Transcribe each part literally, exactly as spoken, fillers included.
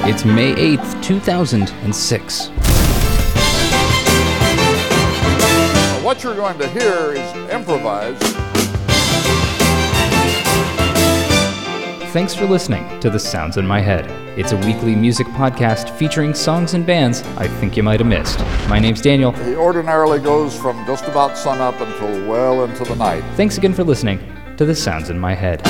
It's May eighth, two thousand six. What you're going to hear is improvised. Thanks for listening to The Sounds in My Head. It's a weekly music podcast featuring songs and bands I think you might have missed. My name's Daniel. He ordinarily goes from just about sunup until well into the night. Thanks again for listening to The Sounds in My Head.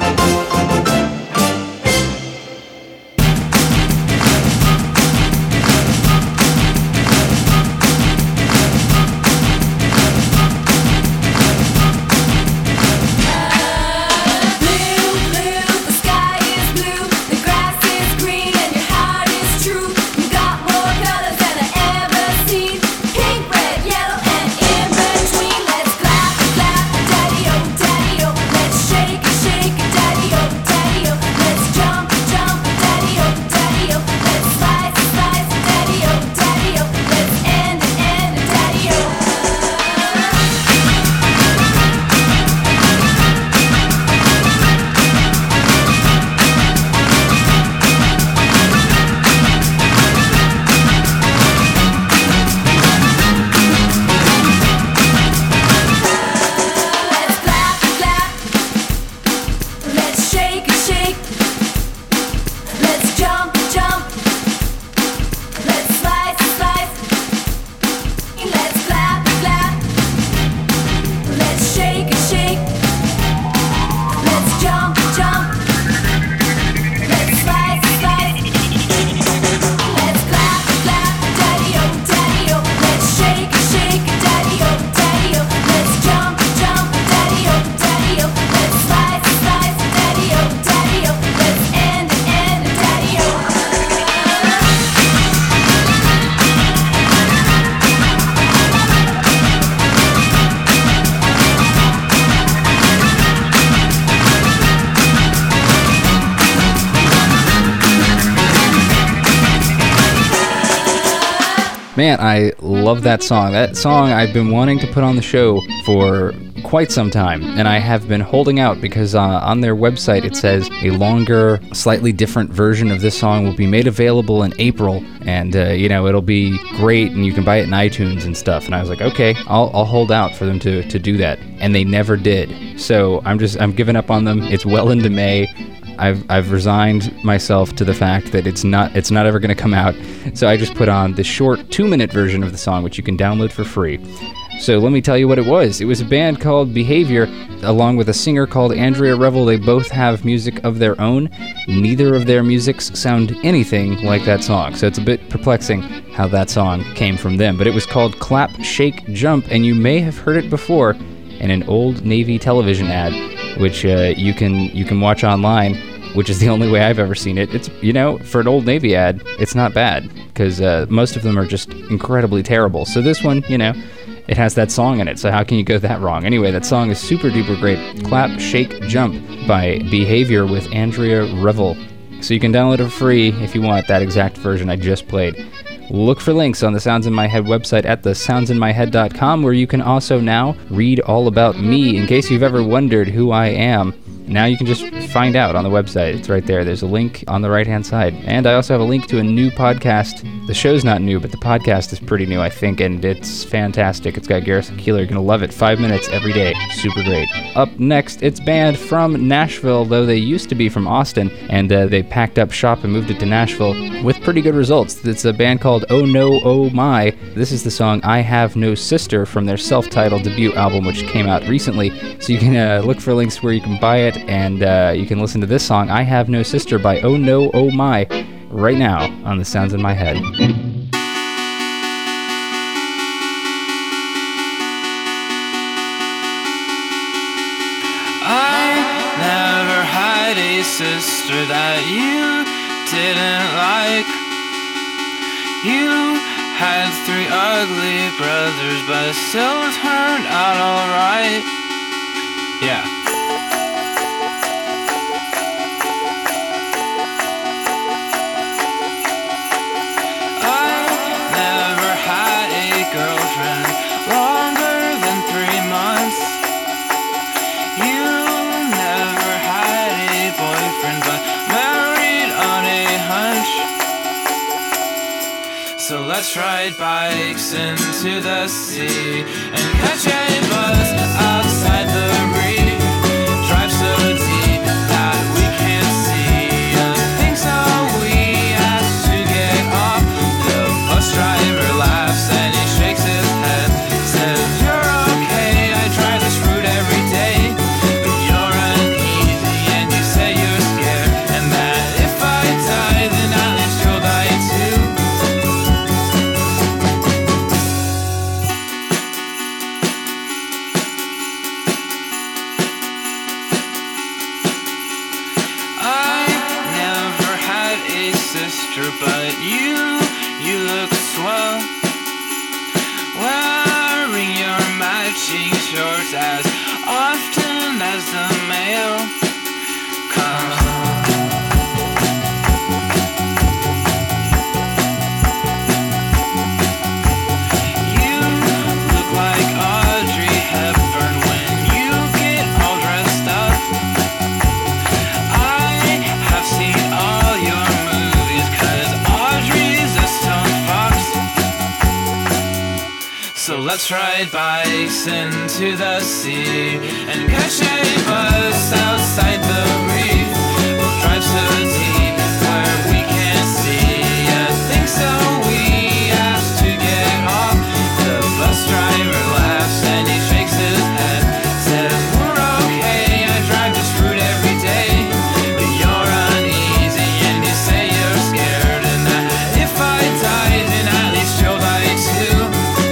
Man, I love that song. That song I've been wanting to put on the show for quite some time, and I have been holding out because uh, on their website it says a longer, slightly different version of this song will be made available in April, and uh, you know, it'll be great, and you can buy it in iTunes and stuff. And I was like, okay, I'll I'll hold out for them to to do that, and they never did. So I'm just I'm giving up on them. It's well into May. I've I've resigned myself to the fact that it's not it's not ever going to come out. So I just put on the short two-minute version of the song, which you can download for free. So let me tell you what it was. It was a band called Behavior, along with a singer called Andrea Revel. They both have music of their own. Neither of their musics sound anything like that song. So it's a bit perplexing how that song came from them. But it was called Clap, Shake, Jump, and you may have heard it before in an old Navy television ad, which uh, you can you can watch online, which is the only way I've ever seen it. It's, you know, for an old Navy ad, it's not bad, because uh, most of them are just incredibly terrible. So this one, you know, it has that song in it, so how can you go that wrong? Anyway, that song is super duper great. Clap, Shake, Jump by Behavior with Andrea Revel. So you can download it for free if you want that exact version I just played. Look for links on the Sounds in My Head website at the sounds in my head dot com, where you can also now read all about me. In case you've ever wondered who I am, now you can just find out on the website. It's right there. There's a link on the right-hand side. And I also have a link to a new podcast. The show's not new, but the podcast is pretty new, I think, and it's fantastic. It's got Garrison Keillor. You're going to love it. Five minutes every day. Super great. Up next, it's band from Nashville, though they used to be from Austin, and uh, they packed up shop and moved it to Nashville with pretty good results. It's a band called Oh No, Oh My. This is the song I Have No Sister from their self-titled debut album, which came out recently. So you can uh, look for links where you can buy it, and uh, you can listen to this song, I Have No Sister by Oh No, Oh My, right now on The Sounds in My Head. I never had a sister that you didn't like. You had three ugly brothers, but still turned out alright. Yeah. Girlfriend longer than three months. You never had a boyfriend, but married on a hunch. So let's ride bikes into the sea and catch a bus outside the reef. Drive so deep that we can't see a thing, so we ask to get off. The bus driver laughs and he shakes his head, says, "You're okay, I drive this route every day. But you're uneasy and you say you're scared, and that if I die, then at least you'll die too." Sister, but you, you look swell, wearing your matching shorts as often as the mail comes. You look like Audrey Hepburn when you get all dressed up. I have seen all your So let's ride bikes into the sea and catch a bus outside the reef. We'll drive so deep where we can't see a thing, so we ask to get off. The bus driver laughs and he shakes his head, says, "We're okay, I drive this route every day. But you're uneasy and you say you're scared, and that if I die, then at least you'll die too."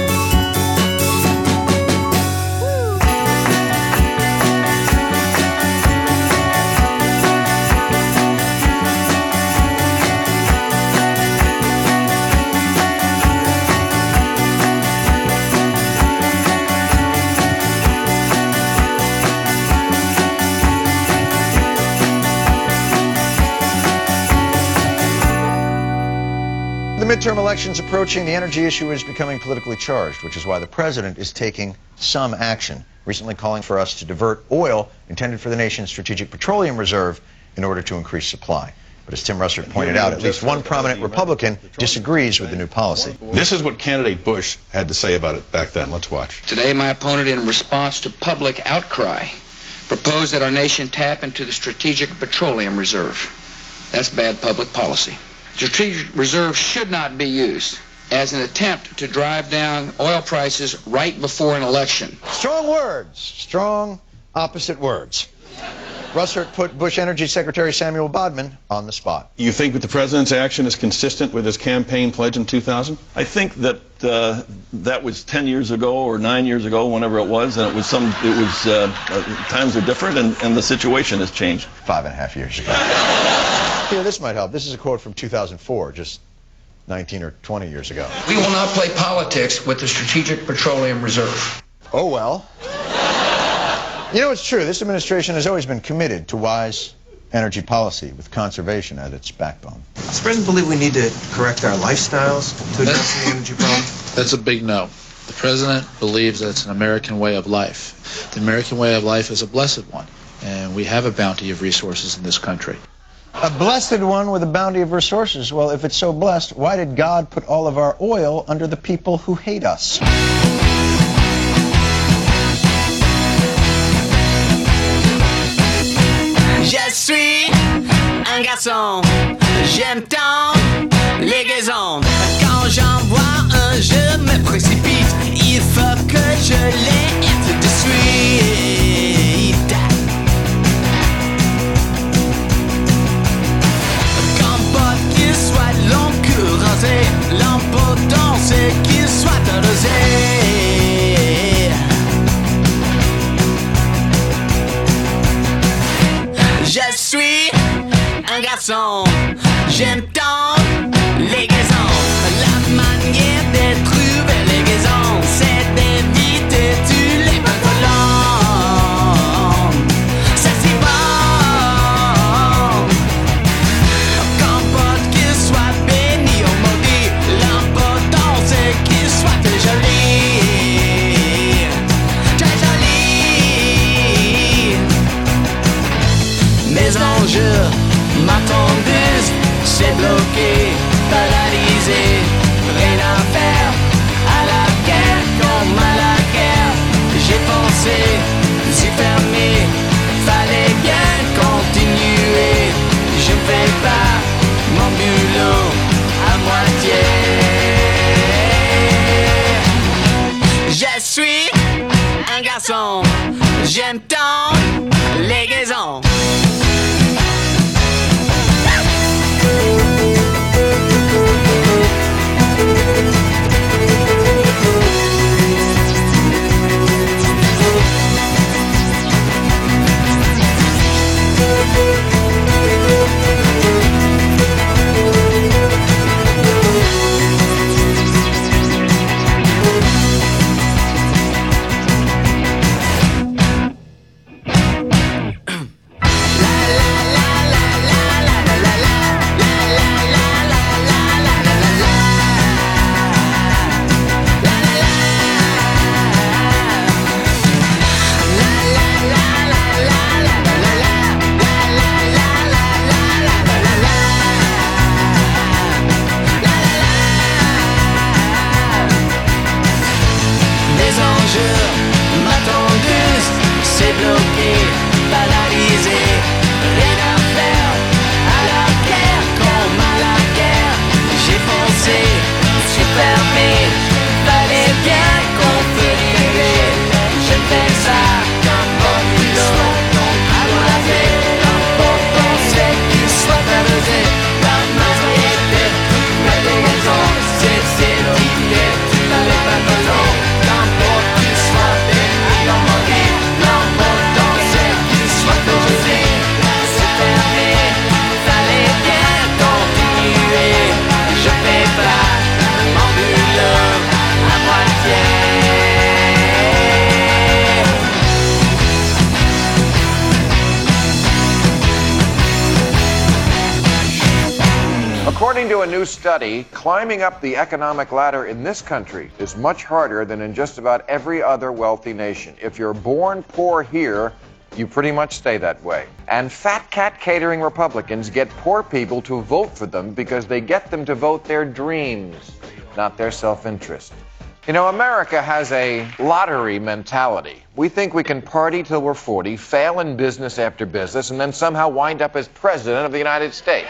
The midterm elections approaching, the energy issue is becoming politically charged, which is why the president is taking some action, recently calling for us to divert oil intended for the nation's strategic petroleum reserve in order to increase supply. But as Tim Russert pointed out, at least one prominent Republican disagrees with the new policy. This is what candidate Bush had to say about it back then. Let's watch. Today, my opponent, in response to public outcry, proposed that our nation tap into the Strategic Petroleum Reserve. That's bad public policy. The Strategic Reserve should not be used as an attempt to drive down oil prices right before an election. Strong words, strong opposite words. Russert put Bush Energy Secretary Samuel Bodman on the spot. You think that the president's action is consistent with his campaign pledge in two thousand? I think that uh, that was ten years ago or nine years ago, whenever it was, and it was some. It was uh, uh, times are different, and, and the situation has changed. Five and a half years ago. Here, this might help. This is a quote from two thousand four, just nineteen or twenty years ago. We will not play politics with the Strategic Petroleum Reserve. Oh, well. You know, it's true. This administration has always been committed to wise energy policy with conservation at its backbone. Does the president believe we need to correct our lifestyles to address the energy problem? That's a big no. The president believes that it's an American way of life. The American way of life is a blessed one, and we have a bounty of resources in this country. A blessed one with a bounty of resources. Well, if it's so blessed, why did God put all of our oil under the people who hate us? Je suis un garçon, j'aime tant les gaisons. Quand j'en vois un, je me précipite. Il faut que je l'aide de suite. Qu'importe qu'il soit long que rasé, l'important c'est qu'il soit arrosé. Je suis un garçon, j'aime tant les gaisons. La manière de trouver les gaisons, c'est d'éviter tous les bonnes colons. Ça c'est bon. Qu'importe qu'il soit béni ou maudit, l'important c'est qu'il soit très joli. Très joli. Mes enjeux, ma tondeuse, c'est bloqué, paralysé, garçon, j'aime tant les gaisons. According to a new study, climbing up the economic ladder in this country is much harder than in just about every other wealthy nation. If you're born poor here, you pretty much stay that way. And fat cat catering Republicans get poor people to vote for them because they get them to vote their dreams, not their self-interest. You know, America has a lottery mentality. We think we can party till we're forty, fail in business after business, and then somehow wind up as president of the United States.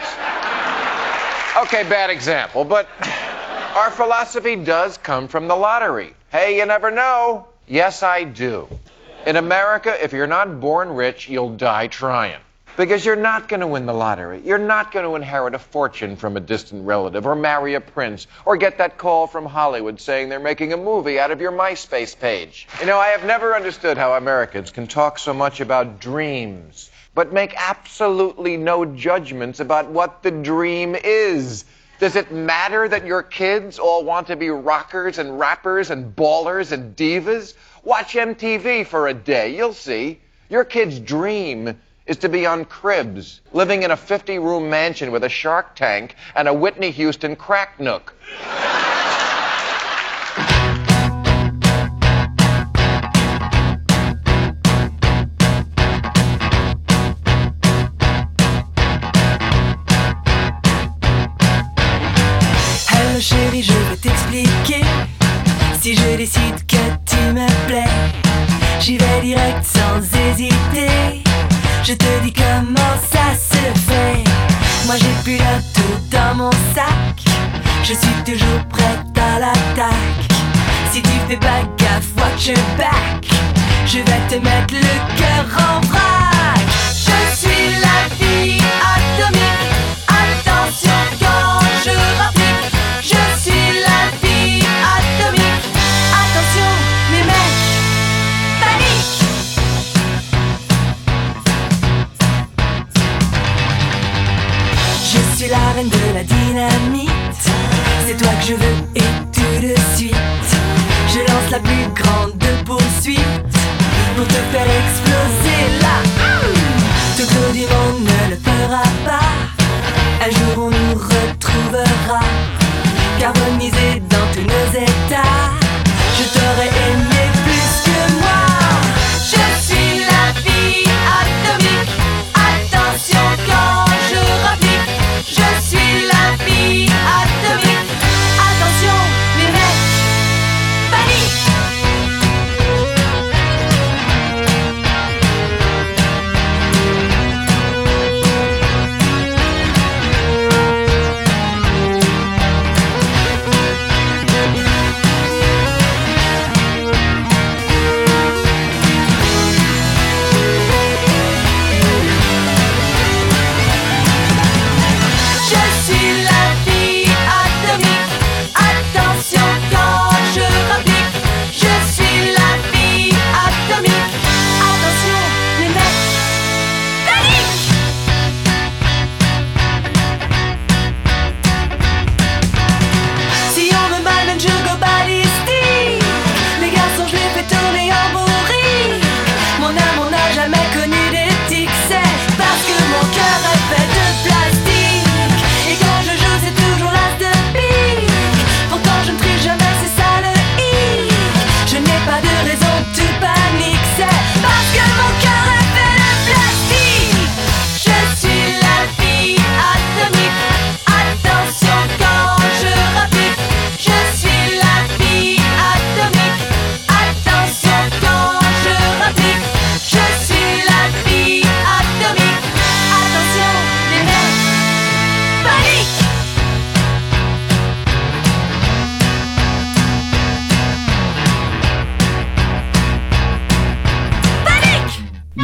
Okay, bad example, but our philosophy does come from the lottery. Hey, you never know. Yes, I do. In America, if you're not born rich, you'll die trying. Because you're not going to win the lottery. You're not going to inherit a fortune from a distant relative, or marry a prince, or get that call from Hollywood saying they're making a movie out of your MySpace page. You know, I have never understood how Americans can talk so much about dreams, but make absolutely no judgments about what the dream is. Does it matter that your kids all want to be rockers and rappers and ballers and divas? Watch M T V for a day. You'll see. Your kid's dream is to be on Cribs, living in a fifty-room mansion with a Shark Tank and a Whitney Houston crack nook. Alors chérie, je vais t'expliquer. Si je décide que tu me plais, j'y vais direct sans hésiter. Je te dis comment ça se fait. Moi j'ai plus d'un tout dans mon sac. Je suis toujours prête à l'attaque. Si tu fais pas gaffe, watch your back. Je vais te mettre le cœur en vrac. Je suis la fille atomique. Attention quand je rapplique. Je suis la fille atomique. Attention les mecs, panique. Je suis la reine de la dynamite. C'est toi que je veux et tout de suite je lance la plus grande poursuite pour te faire exploser là. Tout le du monde ne le fera pas. Un jour on nous retrouvera carbonisés dans tous nos états. Je t'aurais aimé plus que moi. Je suis la fille atomique. Attention quand je rapplique. Je suis la fille atomique. Attention les mecs, panique.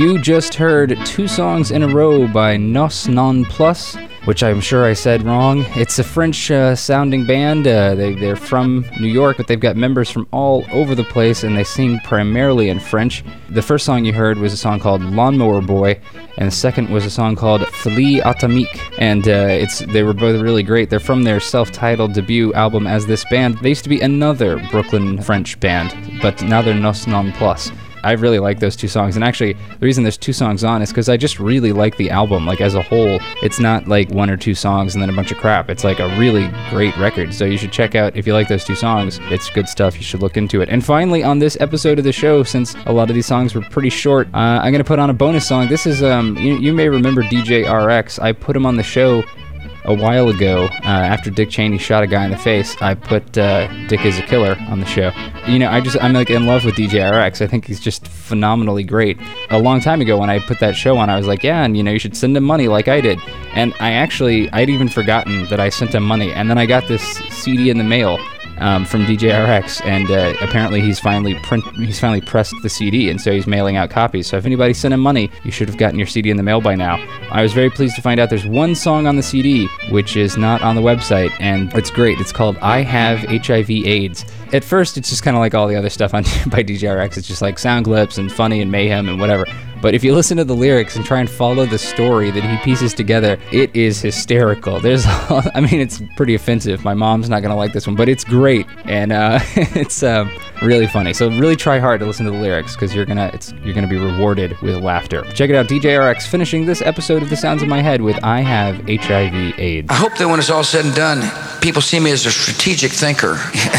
You just heard Two Songs in a Row by Nos Non Plus, which I'm sure I said wrong. It's a French uh, sounding band. Uh, they, they're from New York, but they've got members from all over the place, and they sing primarily in French. The first song you heard was a song called Lawnmower Boy, and the second was a song called Folie Atomique, and uh, it's they were both really great. They're from their self-titled debut album as this band. They used to be another Brooklyn French band, but now they're Nos Non Plus. I really like those two songs, and actually the reason there's two songs on is because I just really like the album, like as a whole. It's not like one or two songs and then a bunch of crap. It's like a really great record, so you should check out, if you like those two songs, it's good stuff, you should look into it. And finally, on this episode of the show, since a lot of these songs were pretty short, uh, I'm going to put on a bonus song. This is, um, you, you may remember D J R X. I put him on the show a while ago, uh, after Dick Cheney shot a guy in the face. I put uh, Dick is a Killer on the show. You know, I just, I'm like in love with D J R X. I think he's just phenomenally great. A long time ago when I put that show on, I was like, yeah, and you know, you should send him money like I did. And I actually, I'd even forgotten that I sent him money. And then I got this C D in the mail Um, from D J R X, and uh, apparently he's finally print he's finally pressed the C D, and so he's mailing out copies. So if anybody sent him money, you should have gotten your C D in the mail by now. I was very pleased to find out there's one song on the C D which is not on the website, and it's great. It's called I Have H I V AIDS. At first, it's just kind of like all the other stuff on by D J R X. It's just like sound clips and funny and mayhem and whatever. But if you listen to the lyrics and try and follow the story that he pieces together, it is hysterical. There's, I mean, it's pretty offensive. My mom's not gonna like this one, but it's great, and uh, it's um, really funny. So really try hard to listen to the lyrics, because you're gonna, it's you're gonna be rewarded with laughter. Check it out, D J R X, finishing this episode of The Sounds of My Head with I Have H I V AIDS. I hope that when it's all said and done, people see me as a strategic thinker.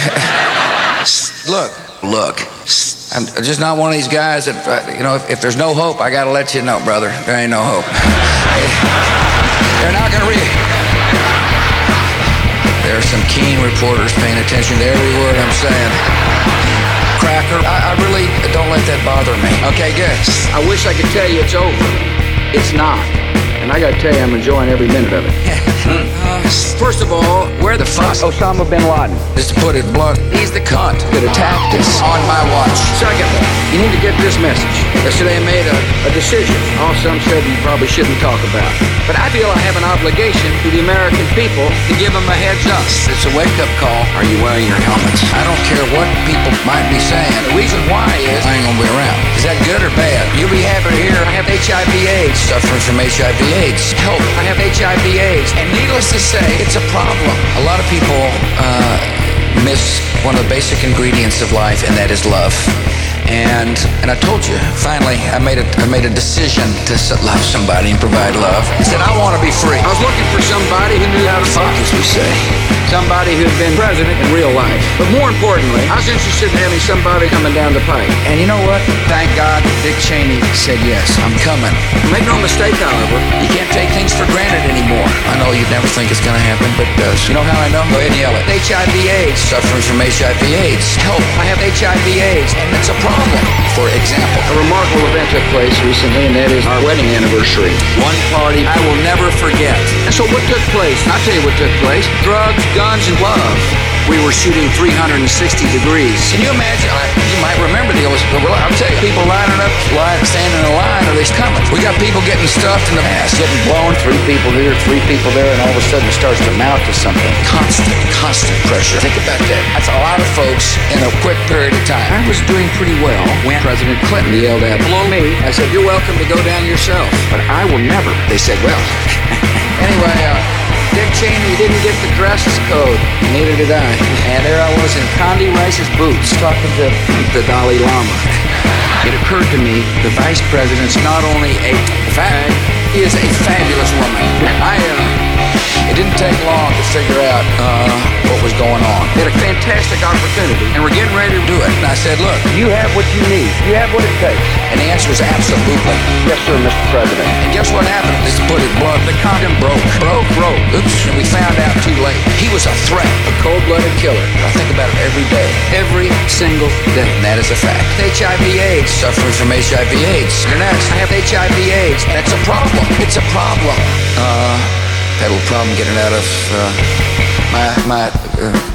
Look, look. I'm just not one of these guys that, uh, you know, if, if there's no hope, I gotta let you know, brother, there ain't no hope. They're not gonna read. There are some keen reporters paying attention to every word I'm saying. Cracker, I, I really don't let that bother me. Okay, good. I wish I could tell you it's over. It's not. And I gotta tell you, I'm enjoying every minute of it. First of all, where the fuck Osama bin Laden? Just to put it blunt, he's the cunt that attacked us on my watch. Secondly, you need to get this message. Yesterday I made a, a decision. All some said you probably shouldn't talk about. But I feel I have an obligation to the American people to give them a heads up. It's a wake-up call. Are you wearing your helmets? I don't care what people might be saying. The reason why is I ain't gonna be around. Is that good or bad? You'll be happy to hear I have H I V AIDS. Suffering from H I V AIDS. Help. I have H I V AIDS. And needless to say, it's a problem. A lot of people uh, miss one of the basic ingredients of life, and that is love. And and I told you, finally, I made a I made a decision to love somebody and provide love. I said I want to be free. I was looking for somebody who knew how to fuck, as we say. Somebody who'd been president in real life. But more importantly, I was interested in having somebody coming down the pipe. And you know what? Thank God Dick Cheney said yes. I'm coming. Make no mistake, however, you can't take things for granted anymore. I know you'd never think it's going to happen, but it does. You know how I know? Go ahead and yell it. H I V AIDS. Suffering from H I V AIDS. Help. I have H I V AIDS. And it's a problem. For example, a remarkable event took place recently, and that is our wedding anniversary. One party I will never forget. And so what took place? I'll tell you what took place. Drugs, guns, and love. We were shooting three hundred sixty degrees. Can you imagine? I, you might remember the old, well, I'll tell you, people lining up, line, standing in a line, or they're coming. We got people getting stuffed in the ass, getting blown, three people here, three people there, and all of a sudden it starts to mount to something. Constant, constant pressure. Think about that. That's a lot of folks in a quick period of time. I was doing pretty well when President Clinton yelled at below me. I said, you're welcome to go down yourself, but I will never. They said, well, anyway, uh, Dick Cheney didn't get the dress code, neither did I. And there I was in Condi Rice's boots, talking to the Dalai Lama. It occurred to me, the vice president's not only a fag, he is a fabulous woman. I, uh, it didn't take long to figure out, uh, what was going on. We had a fantastic opportunity, and we're getting ready to do it. And I said, look, you have what you need. You have what it takes. And the answer was absolutely. Yes, sir, Mister President. And guess what happened? Just to put it blunt, the condom broke. Broke, broke. Oops. And we found out too late. He was a threat, a cold-blooded killer. I think about it every day. Every single day. And that is a fact. H I V AIDS. Suffering from H I V AIDS. You're next. I have H I V AIDS. That's a problem. It's a problem. Uh, had a little problem getting out of, uh, my, my, uh,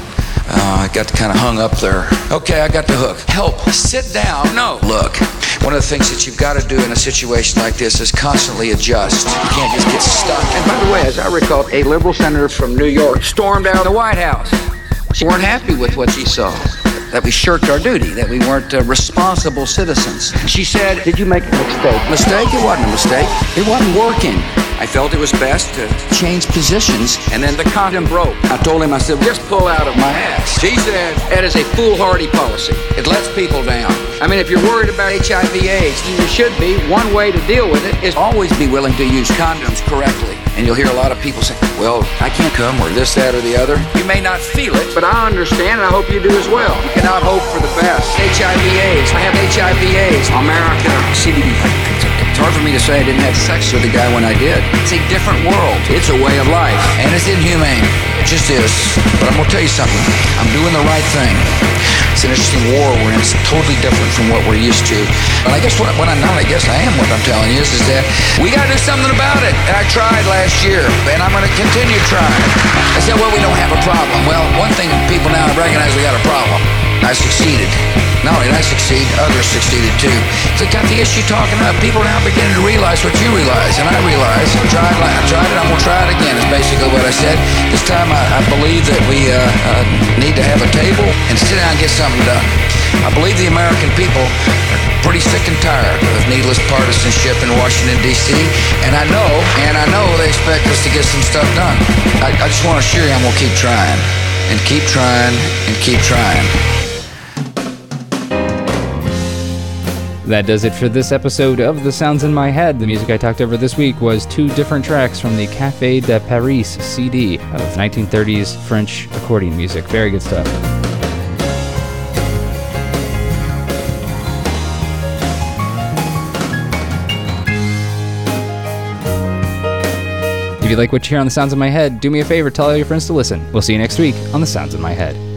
Uh, I got kind of hung up there. Okay, I got the hook. Help. Sit down. No. Look, one of the things that you've got to do in a situation like this is constantly adjust. You can't just get stuck. And by the way, as I recall, a liberal senator from New York stormed out of the White House. She weren't happy with what she saw, that we shirked our duty, that we weren't uh, responsible citizens. She said, did you make a mistake? Mistake? It wasn't a mistake. It wasn't working. I felt it was best to change positions, and then the condom broke. I told him, I said, just pull out of my ass. She said, that is a foolhardy policy. It lets people down. I mean, if you're worried about H I V AIDS, you should be. One way to deal with it is always be willing to use condoms correctly. And you'll hear a lot of people say, well, I can't come, or this, that, or the other. You may not feel it, but I understand, and I hope you do as well. You cannot hope for the best. H I V AIDS. I have H I V AIDS. America. C B D. It's hard for me to say I didn't have sex with a guy when I did. It's a different world. It's a way of life. And it's inhumane. It just is. But I'm going to tell you something. I'm doing the right thing. It's an interesting war we're in. It's totally different from what we're used to. And I guess what, what I'm not, I guess I am what I'm telling you is, is that we got to do something about it. And I tried last year, and I'm going to continue trying. I said, well, we don't have a problem. Well, one thing people now recognize, we got a problem. I succeeded. Not only did I succeed, others succeeded too. So got the issue talking about people now beginning to realize what you realize, and I realize. I tried, I tried it, I'm going to try it again, is basically what I said. This time I, I believe that we uh, uh, need to have a table and sit down and get something done. I believe the American people are pretty sick and tired of needless partisanship in Washington, D C, and I know, and I know they expect us to get some stuff done. I, I just want to assure you I'm going to keep trying, and keep trying, and keep trying. That does it for this episode of The Sounds in My Head. The music I talked over this week was two different tracks from the Café de Paris C D of nineteen thirties French accordion music. Very good stuff. If you like what you hear on The Sounds in My Head, do me a favor, tell all your friends to listen. We'll see you next week on The Sounds in My Head.